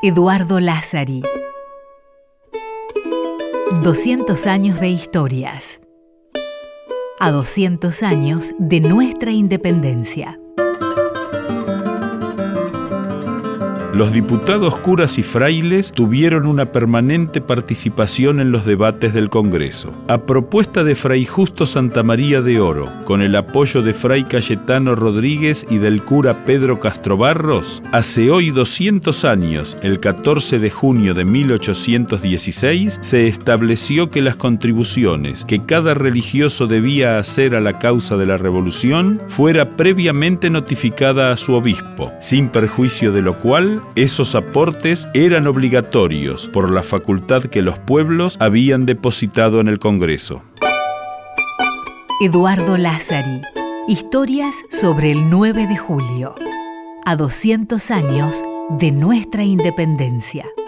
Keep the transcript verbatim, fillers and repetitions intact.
Eduardo Lázari. doscientos años de historias. A doscientos años de nuestra independencia. Los diputados, curas y frailes tuvieron una permanente participación en los debates del Congreso. A propuesta de Fray Justo Santamaría de Oro, con el apoyo de Fray Cayetano Rodríguez y del cura Pedro Castrobarros, hace hoy doscientos años, el catorce de junio de mil ochocientos dieciséis, se estableció que las contribuciones que cada religioso debía hacer a la causa de la revolución fuera previamente notificada a su obispo, sin perjuicio de lo cual esos aportes eran obligatorios por la facultad que los pueblos habían depositado en el Congreso. Eduardo Lázari. Historias sobre el nueve de julio. A doscientos años de nuestra independencia.